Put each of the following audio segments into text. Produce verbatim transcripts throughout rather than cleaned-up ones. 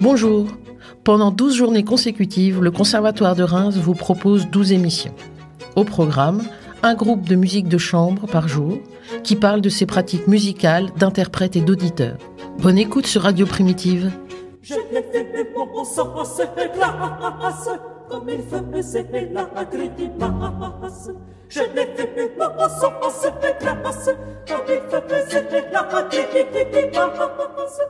Bonjour. Pendant douze journées consécutives, le Conservatoire de Reims vous propose douze émissions. Au programme, un groupe de musique de chambre par jour qui parle de ses pratiques musicales, d'interprètes et d'auditeurs. Bonne écoute sur Radio Primitive. Je l'ai vu mon sang se glace, comme il faisait la grimace. Je l'ai vu mon sang se glace, comme il faisait la grimace.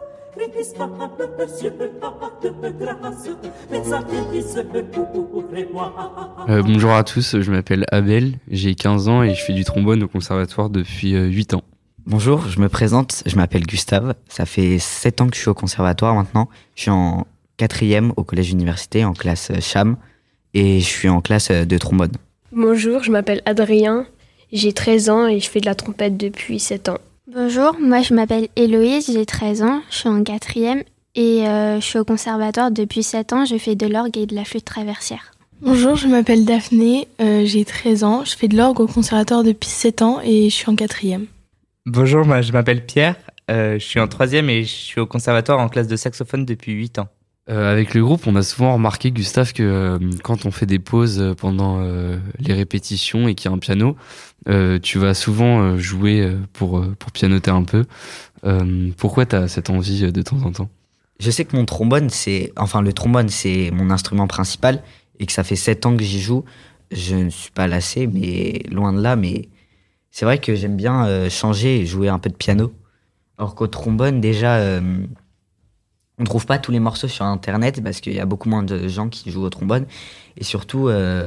Euh, bonjour à tous, je m'appelle Abel, j'ai quinze ans et je fais du trombone au conservatoire depuis euh, huit ans. Bonjour, je me présente, je m'appelle Gustave, ça fait sept ans que je suis au conservatoire maintenant. Je suis en quatrième au collège-université, en classe Cham, et je suis en classe de trombone. Bonjour, je m'appelle Adrien, j'ai treize ans et je fais de la trompette depuis sept ans. Bonjour, moi je m'appelle Héloïse, j'ai treize ans, je suis en quatrième et euh, je suis au conservatoire depuis sept ans, je fais de l'orgue et de la flûte traversière. Bonjour, je m'appelle Daphné, euh, j'ai treize ans, je fais de l'orgue au conservatoire depuis sept ans et je suis en quatrième. Bonjour, moi je m'appelle Pierre, euh, je suis en troisième et je suis au conservatoire en classe de saxophone depuis huit ans. Euh, avec le groupe, on a souvent remarqué, Gustave, que euh, quand on fait des pauses pendant euh, les répétitions et qu'il y a un piano, euh, tu vas souvent euh, jouer euh, pour, euh, pour pianoter un peu. Euh, pourquoi tu as cette envie euh, de temps en temps ? Je sais que mon trombone, c'est, enfin le trombone, c'est mon instrument principal et que ça fait sept ans que j'y joue. Je ne suis pas lassé, mais loin de là, mais c'est vrai que j'aime bien euh, changer et jouer un peu de piano. Alors qu'au trombone, déjà... Euh, On ne trouve pas tous les morceaux sur Internet parce qu'il y a beaucoup moins de gens qui jouent au trombone. Et surtout, euh,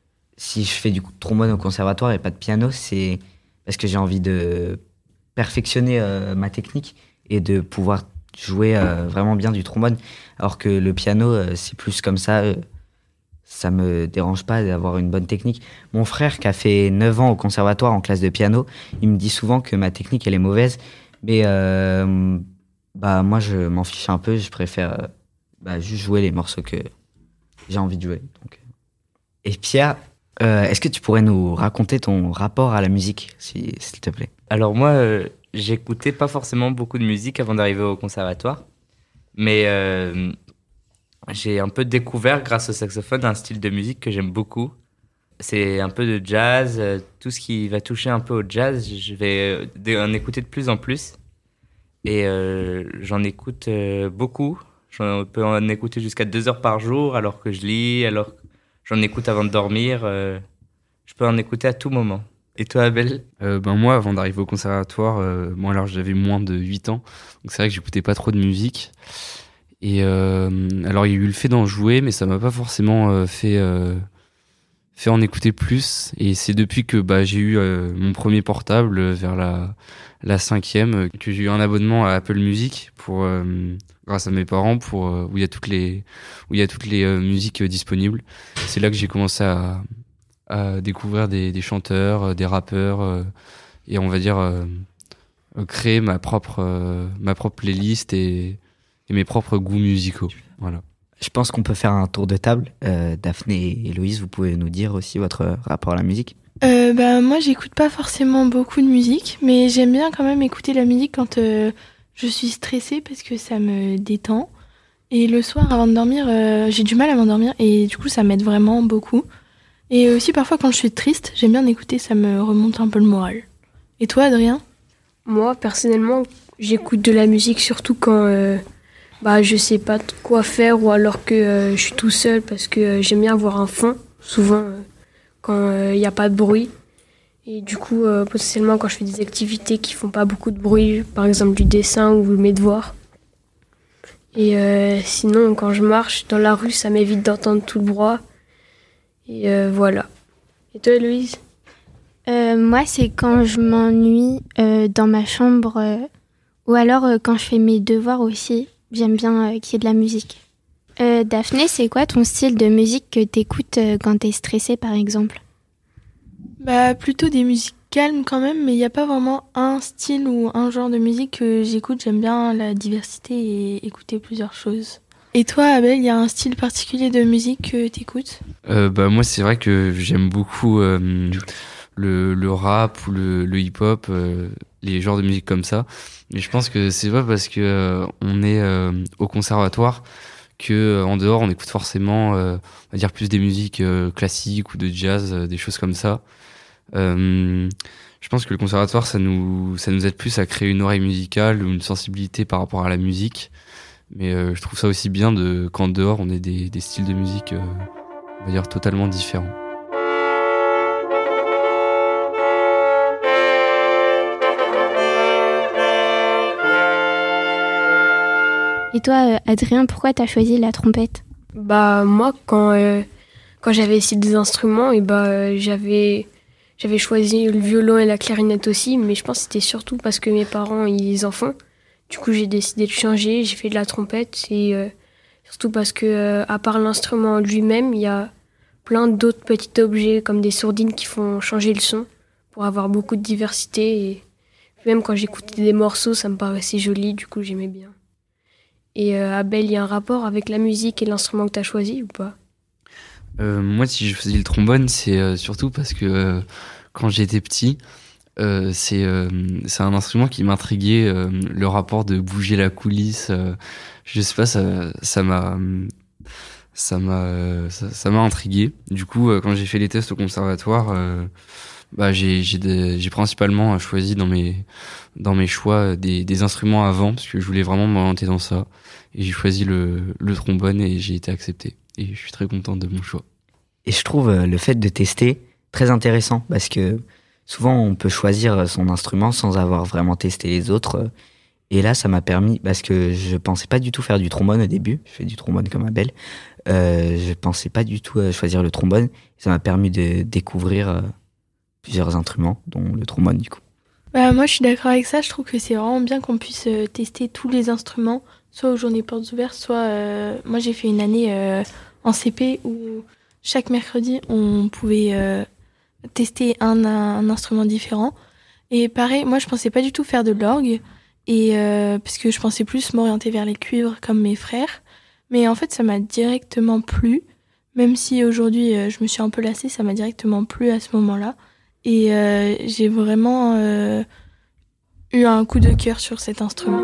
si je fais du trombone au conservatoire et pas de piano, c'est parce que j'ai envie de perfectionner euh, ma technique et de pouvoir jouer euh, vraiment bien du trombone. Alors que le piano, euh, c'est plus comme ça. Euh, ça me dérange pas d'avoir une bonne technique. Mon frère, qui a fait neuf ans au conservatoire en classe de piano, il me dit souvent que ma technique, elle est mauvaise. Mais... Euh, Bah moi je m'en fiche un peu, je préfère euh, bah, juste jouer les morceaux que j'ai envie de jouer. Donc. Et Pierre, euh, est-ce que tu pourrais nous raconter ton rapport à la musique, si, s'il te plaît ? Alors moi, euh, j'écoutais pas forcément beaucoup de musique avant d'arriver au conservatoire, mais euh, j'ai un peu découvert grâce au saxophone un style de musique que j'aime beaucoup. C'est un peu de jazz, euh, tout ce qui va toucher un peu au jazz, je vais euh, en écouter de plus en plus. Et euh, j'en écoute euh, beaucoup. J'en peux en écouter jusqu'à deux heures par jour, alors que je lis, alors que j'en écoute avant de dormir. Euh, je peux en écouter à tout moment. Et toi, Abel ? euh, ben Moi, avant d'arriver au conservatoire, euh, moi, alors j'avais moins de huit ans. Donc c'est vrai que j'écoutais pas trop de musique. Et euh, alors, il y a eu le fait d'en jouer, mais ça m'a pas forcément euh, fait, euh, fait en écouter plus. Et c'est depuis que bah, j'ai eu euh, mon premier portable euh, vers la... la cinquième, que j'ai eu un abonnement à Apple Music pour, euh, grâce à mes parents, pour, euh, où il y a toutes les, où il y a toutes les euh, musiques euh, disponibles. C'est là que j'ai commencé à, à découvrir des, des chanteurs, euh, des rappeurs, euh, et on va dire euh, créer ma propre, euh, ma propre playlist et, et mes propres goûts musicaux. Voilà. Je pense qu'on peut faire un tour de table. Euh, Daphné et Héloïse, vous pouvez nous dire aussi votre rapport à la musique ? Euh, bah, moi, j'écoute pas forcément beaucoup de musique, mais j'aime bien quand même écouter la musique quand euh, je suis stressée parce que ça me détend. Et le soir, avant de dormir, euh, j'ai du mal à m'endormir et du coup, ça m'aide vraiment beaucoup. Et aussi, parfois, quand je suis triste, j'aime bien écouter, ça me remonte un peu le moral. Et toi, Adrien ? Moi, personnellement, j'écoute de la musique surtout quand euh, bah, je sais pas quoi faire ou alors que euh, je suis tout seul parce que euh, j'aime bien avoir un fond, souvent... Euh, quand il euh, n'y a pas de bruit. Et du coup, euh, potentiellement, quand je fais des activités qui font pas beaucoup de bruit, par exemple du dessin ou mes devoirs. Et euh, sinon, quand je marche dans la rue, ça m'évite d'entendre tout le bruit. Et euh, voilà. Et toi, Héloïse ? euh, Moi, c'est quand je m'ennuie euh, dans ma chambre, euh, ou alors euh, quand je fais mes devoirs aussi. J'aime bien euh, qu'il y ait de la musique. Euh, Daphné, c'est quoi ton style de musique que t'écoutes euh, quand t'es stressée, par exemple ? Bah, plutôt des musiques calmes quand même, mais il n'y a pas vraiment un style ou un genre de musique que j'écoute. J'aime bien la diversité et écouter plusieurs choses. Et toi, Abel, il y a un style particulier de musique que t'écoutes ? euh, bah, Moi, c'est vrai que j'aime beaucoup euh, le, le rap ou le, le hip-hop, euh, les genres de musique comme ça. Mais je pense que c'est pas parce que euh, on est euh, au conservatoire que en dehors on écoute forcément euh, on va dire plus des musiques euh, classiques ou de jazz, euh, des choses comme ça. Euh, je pense que le conservatoire ça nous ça nous aide plus à créer une oreille musicale ou une sensibilité par rapport à la musique, mais euh, je trouve ça aussi bien de qu'en dehors on ait des, des styles de musique euh, on va dire totalement différents. Et toi, euh, Adrien, pourquoi t'as choisi la trompette ? Bah moi, quand, euh, quand j'avais essayé des instruments, et bah, euh, j'avais, j'avais choisi le violon et la clarinette aussi, mais je pense que c'était surtout parce que mes parents, ils en font. Du coup, j'ai décidé de changer, j'ai fait de la trompette, et euh, surtout parce que, euh, à part l'instrument lui-même, il y a plein d'autres petits objets, comme des sourdines qui font changer le son, pour avoir beaucoup de diversité, et même quand j'écoutais des morceaux, ça me paraissait joli, du coup, j'aimais bien. Et euh, Abel, il y a un rapport avec la musique et l'instrument que tu as choisi ou pas ? euh, Moi, si je faisais le trombone, c'est euh, surtout parce que euh, quand j'étais petit, euh, c'est, euh, c'est un instrument qui m'intriguait, euh, le rapport de bouger la coulisse. Euh, je sais pas, ça, ça m'a, ça m'a, ça, ça m'a intrigué. Du coup, euh, quand j'ai fait les tests au conservatoire, euh, bah, j'ai, j'ai, des, j'ai principalement choisi dans mes, dans mes choix des, des instruments avant parce que je voulais vraiment m'orienter dans ça. Et j'ai choisi le, le trombone et j'ai été accepté. Et je suis très content de mon choix. Et je trouve euh, le fait de tester très intéressant parce que souvent on peut choisir son instrument sans avoir vraiment testé les autres. Et là, ça m'a permis, parce que je pensais pas du tout faire du trombone au début. Je fais du trombone comme Abel. Euh, je pensais pas du tout choisir le trombone. Ça m'a permis de découvrir euh, plusieurs instruments, dont le trombone du coup. Bah, moi, je suis d'accord avec ça. Je trouve que c'est vraiment bien qu'on puisse euh, tester tous les instruments, soit aux journées portes ouvertes, soit... Euh, moi, j'ai fait une année euh, en C P où chaque mercredi, on pouvait euh, tester un, un instrument différent. Et pareil, moi, je pensais pas du tout faire de l'orgue, et, euh, parce que je pensais plus m'orienter vers les cuivres comme mes frères. Mais en fait, ça m'a directement plu. Même si aujourd'hui, euh, je me suis un peu lassée, ça m'a directement plu à ce moment-là. Et euh, j'ai vraiment euh, eu un coup de cœur sur cet instrument.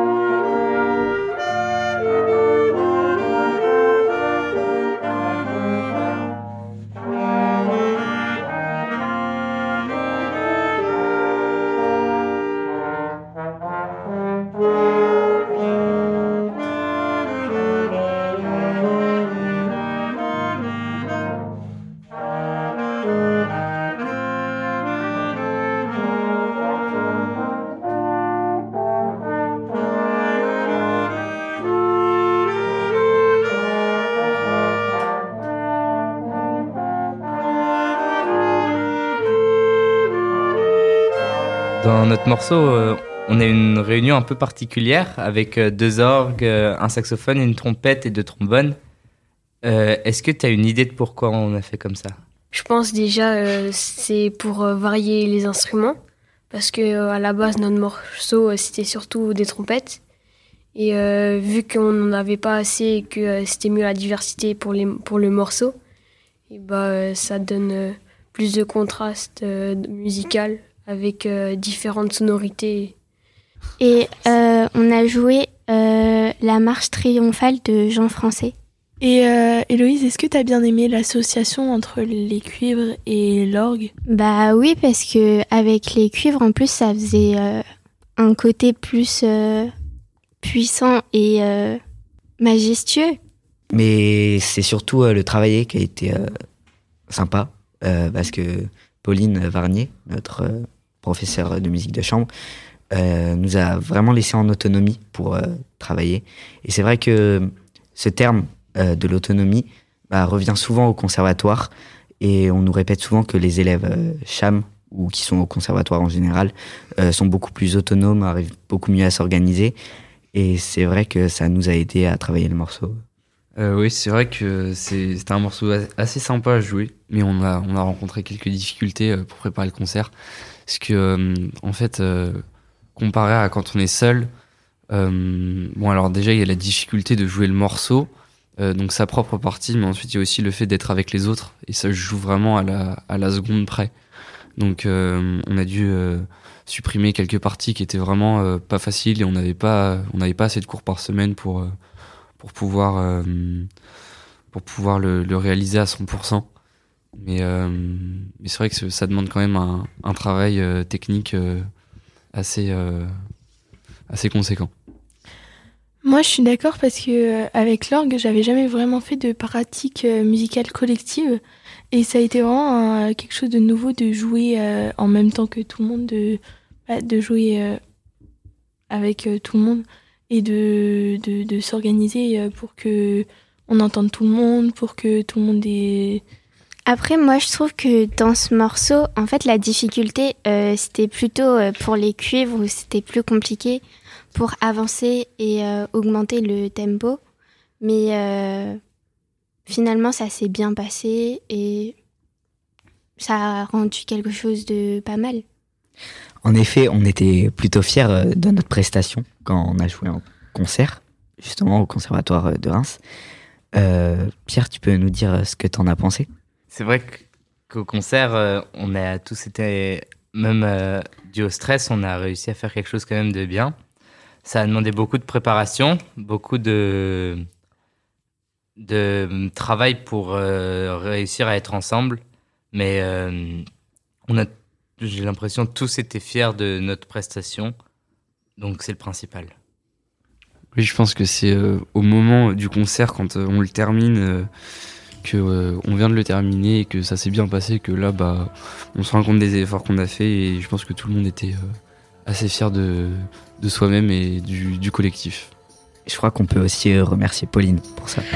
Dans notre morceau, euh, on a une réunion un peu particulière avec euh, deux orgues, euh, un saxophone, une trompette et deux trombones. Euh, est-ce que tu as une idée de pourquoi on a fait comme ça ? Je pense déjà euh, c'est pour euh, varier les instruments, parce que euh, à la base notre morceau euh, c'était surtout des trompettes, et euh, vu qu'on n'en avait pas assez et que euh, c'était mieux la diversité pour, les, pour le morceau, et bah, euh, ça donne euh, plus de contraste euh, musical avec euh, différentes sonorités. Et euh, on a joué euh, la marche triomphale de Jean Français. Et euh, Héloïse, est-ce que tu as bien aimé l'association entre les cuivres et l'orgue ? Bah oui, parce que avec les cuivres, en plus, ça faisait euh, un côté plus euh, puissant et euh, majestueux. Mais c'est surtout euh, le travailler qui a été euh, sympa, euh, parce que Pauline Varnier, notre euh, professeure de musique de chambre, euh, nous a vraiment laissé en autonomie pour euh, travailler. Et c'est vrai que ce terme euh, de l'autonomie bah, revient souvent au conservatoire, et on nous répète souvent que les élèves euh, cham, ou qui sont au conservatoire en général, euh, sont beaucoup plus autonomes, arrivent beaucoup mieux à s'organiser. Et c'est vrai que ça nous a aidé à travailler le morceau. Euh, oui, c'est vrai que c'est, c'était un morceau assez sympa à jouer, mais on a, on a rencontré quelques difficultés pour préparer le concert. Parce que, euh, en fait, euh, comparé à quand on est seul, euh, bon, alors déjà, il y a la difficulté de jouer le morceau, euh, donc sa propre partie, mais ensuite, il y a aussi le fait d'être avec les autres, et ça se joue vraiment à la, à la seconde près. Donc, euh, on a dû euh, supprimer quelques parties qui étaient vraiment euh, pas faciles, et on n'avait pas, on n'avait pas assez de cours par semaine pour. Euh, pour pouvoir, euh, pour pouvoir le, le réaliser à cent pour cent. Mais, euh, mais c'est vrai que ça demande quand même un, un travail euh, technique euh, assez, euh, assez conséquent. Moi, je suis d'accord parce que euh, avec l'orgue, j'avais jamais vraiment fait de pratique euh, musicale collective, et ça a été vraiment euh, quelque chose de nouveau de jouer euh, en même temps que tout le monde, de, bah, de jouer euh, avec euh, tout le monde et de, de, de s'organiser euh, pour que on entende tout le monde, pour que tout le monde ait... Après, moi, je trouve que dans ce morceau, en fait, la difficulté, euh, c'était plutôt euh, pour les cuivres, où c'était plus compliqué pour avancer et euh, augmenter le tempo. Mais euh, finalement, ça s'est bien passé et ça a rendu quelque chose de pas mal. En effet, on était plutôt fiers de notre prestation quand on a joué en concert, justement au Conservatoire de Reims. Euh, Pierre, tu peux nous dire ce que tu en as pensé ? C'est vrai qu'au concert, euh, on a tous été, même euh, dû au stress, on a réussi à faire quelque chose quand même de bien. Ça a demandé beaucoup de préparation, beaucoup de, de travail pour euh, réussir à être ensemble. Mais euh, on a, j'ai l'impression que tous étaient fiers de notre prestation, donc c'est le principal. Oui, je pense que c'est euh, au moment du concert, quand euh, on le termine... Euh, que euh, on vient de le terminer et que ça s'est bien passé, que là bah on se rend compte des efforts qu'on a fait, et je pense que tout le monde était euh, assez fier de, de soi-même et du, du collectif. Je crois qu'on peut aussi remercier Pauline pour ça.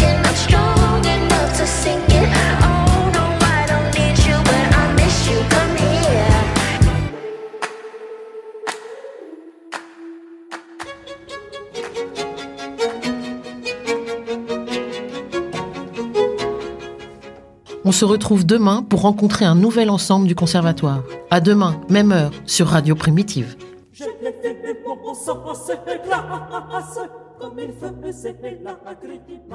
Come On se retrouve demain pour rencontrer un nouvel ensemble du conservatoire. À demain, même heure, sur Radio Primitive. Je l'ai vu, mon sang, c'est classe, comme il faisait la critique.